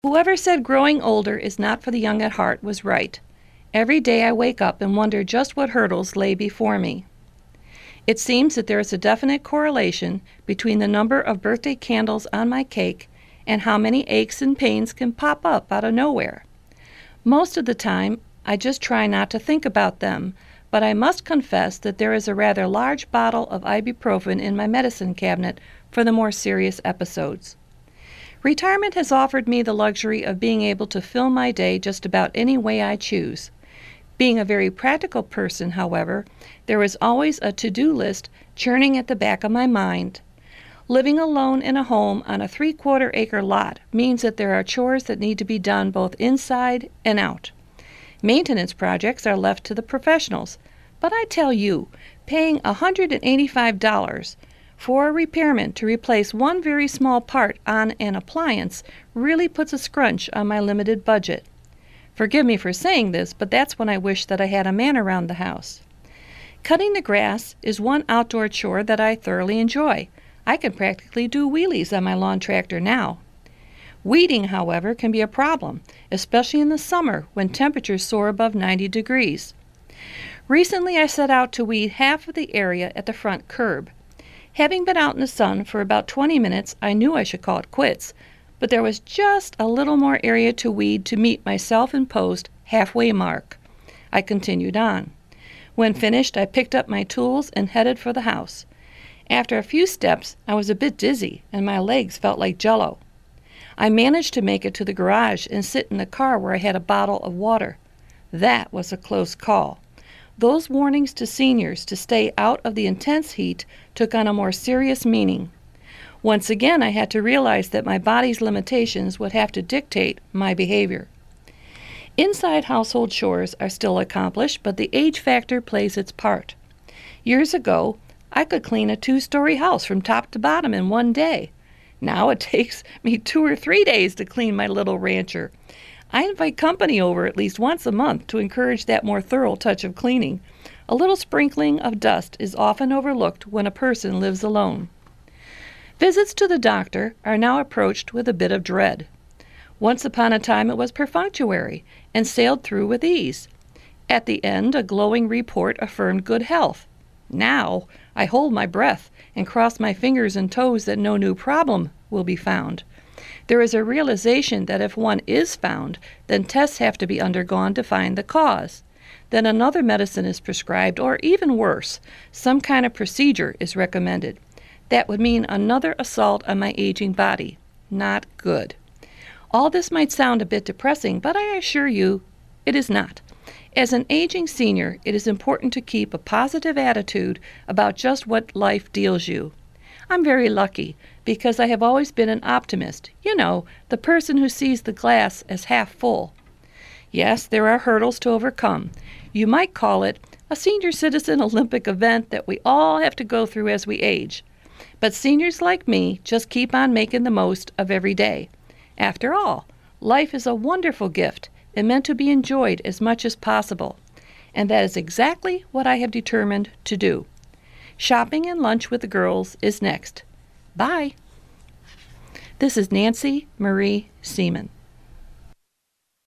Whoever said growing older is not for the young at heart was right. Every day I wake up and wonder just what hurdles lay before me. It seems that there is a definite correlation between the number of birthday candles on my cake and how many aches and pains can pop up out of nowhere. Most of the time, I just try not to think about them, but I must confess that there is a rather large bottle of ibuprofen in my medicine cabinet for the more serious episodes. Retirement has offered me the luxury of being able to fill my day just about any way I choose. Being a very practical person, however, there is always a to-do list churning at the back of my mind. Living alone in a home on a 3/4-acre lot means that there are chores that need to be done both inside and out. Maintenance projects are left to the professionals, but I tell you, paying $185 for a repairman to replace one very small part on an appliance really puts a scrunch on my limited budget. Forgive me for saying this, but that's when I wish that I had a man around the house. Cutting the grass is one outdoor chore that I thoroughly enjoy. I can practically do wheelies on my lawn tractor now. Weeding, however, can be a problem, especially in the summer when temperatures soar above 90 degrees. Recently, I set out to weed half of the area at the front curb. Having been out in the sun for about 20 minutes, I knew I should call it quits, but there was just a little more area to weed to meet my self-imposed halfway mark. I continued on. When finished, I picked up my tools and headed for the house. After a few steps, I was a bit dizzy and my legs felt like jello. I managed to make it to the garage and sit in the car where I had a bottle of water. That was a close call. Those warnings to seniors to stay out of the intense heat took on a more serious meaning. Once again, I had to realize that my body's limitations would have to dictate my behavior. Inside household chores are still accomplished, but the age factor plays its part. Years ago, I could clean a 2-story house from top to bottom in one day. Now it takes me 2 or 3 days to clean my little rancher. I invite company over at least once a month to encourage that more thorough touch of cleaning. A little sprinkling of dust is often overlooked when a person lives alone. Visits to the doctor are now approached with a bit of dread. Once upon a time it was perfunctory and sailed through with ease. At the end, a glowing report affirmed good health. Now, I hold my breath and cross my fingers and toes that no new problem will be found. There is a realization that if one is found, then tests have to be undergone to find the cause. Then another medicine is prescribed, or even worse, some kind of procedure is recommended. That would mean another assault on my aging body. Not good. All this might sound a bit depressing, but I assure you, it is not. As an aging senior, it is important to keep a positive attitude about just what life deals you. I'm very lucky because I have always been an optimist. You know, the person who sees the glass as half full. Yes, there are hurdles to overcome. You might call it a senior citizen Olympic event that we all have to go through as we age. But seniors like me just keep on making the most of every day. After all, life is a wonderful gift and meant to be enjoyed as much as possible. And that is exactly what I have determined to do. Shopping and lunch with the girls is next. Bye. This is Nancy Marie Seaman.